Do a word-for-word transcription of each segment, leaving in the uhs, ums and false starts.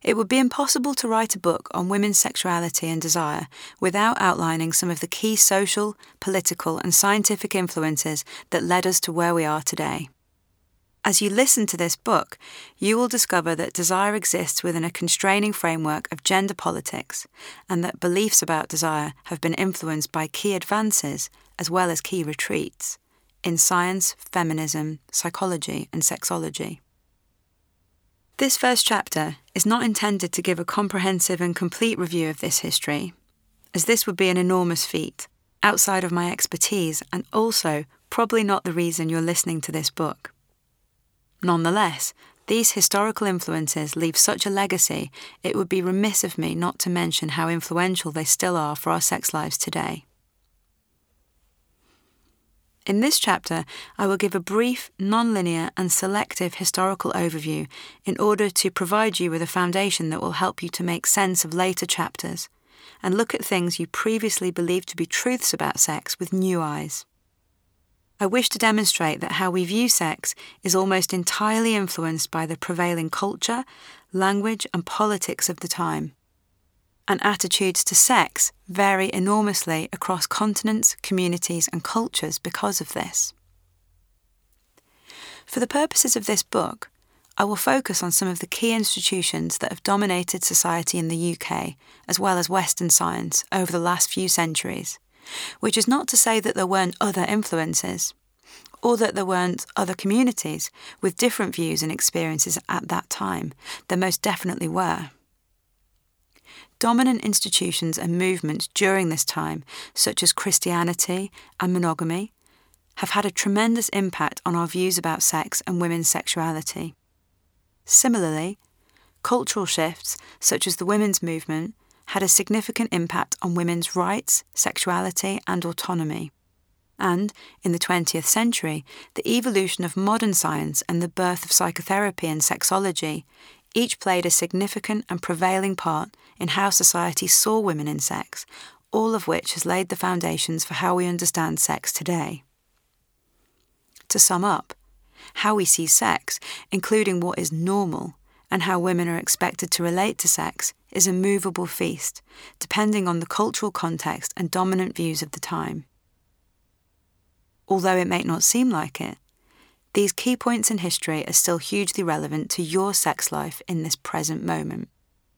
It would be impossible to write a book on women's sexuality and desire without outlining some of the key social, political, and scientific influences that led us to where we are today. As you listen to this book, you will discover that desire exists within a constraining framework of gender politics, and that beliefs about desire have been influenced by key advances as well as key retreats in science, feminism, psychology, and sexology. This first chapter is not intended to give a comprehensive and complete review of this history, as this would be an enormous feat, outside of my expertise, and also probably not the reason you're listening to this book. Nonetheless, these historical influences leave such a legacy, it would be remiss of me not to mention how influential they still are for our sex lives today. In this chapter, I will give a brief, non-linear and selective historical overview in order to provide you with a foundation that will help you to make sense of later chapters and look at things you previously believed to be truths about sex with new eyes. I wish to demonstrate that how we view sex is almost entirely influenced by the prevailing culture, language, and politics of the time. And attitudes to sex vary enormously across continents, communities, and cultures because of this. For the purposes of this book, I will focus on some of the key institutions that have dominated society in the U K, as well as Western science, over the last few centuries. Which is not to say that there weren't other influences, or that there weren't other communities with different views and experiences at that time. There most definitely were. Dominant institutions and movements during this time, such as Christianity and monogamy, have had a tremendous impact on our views about sex and women's sexuality. Similarly, cultural shifts, such as the women's movement, had a significant impact on women's rights, sexuality, and autonomy. And, in the twentieth century, the evolution of modern science and the birth of psychotherapy and sexology each played a significant and prevailing part in how society saw women in sex, all of which has laid the foundations for how we understand sex today. To sum up, how we see sex, including what is normal, and how women are expected to relate to sex, is a movable feast, depending on the cultural context and dominant views of the time. Although it may not seem like it, these key points in history are still hugely relevant to your sex life in this present moment.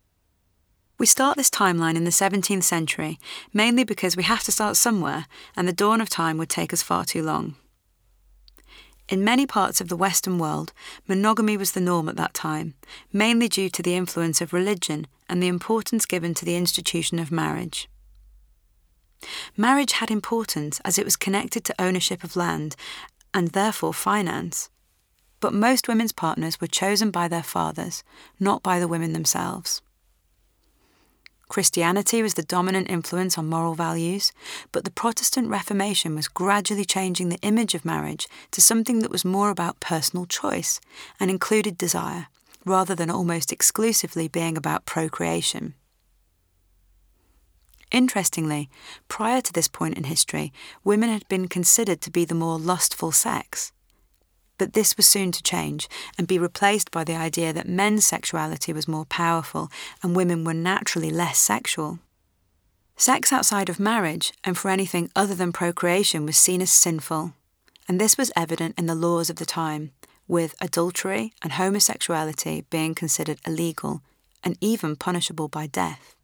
We start this timeline in the seventeenth century, mainly because we have to start somewhere, and the dawn of time would take us far too long. In many parts of the Western world, monogamy was the norm at that time, mainly due to the influence of religion and the importance given to the institution of marriage. Marriage had importance as it was connected to ownership of land and therefore finance, but most women's partners were chosen by their fathers, not by the women themselves. Christianity was the dominant influence on moral values, but the Protestant Reformation was gradually changing the image of marriage to something that was more about personal choice and included desire, rather than almost exclusively being about procreation. Interestingly, prior to this point in history, women had been considered to be the more lustful sex. But this was soon to change and be replaced by the idea that men's sexuality was more powerful and women were naturally less sexual. Sex outside of marriage and for anything other than procreation was seen as sinful, and this was evident in the laws of the time, with adultery and homosexuality being considered illegal and even punishable by death.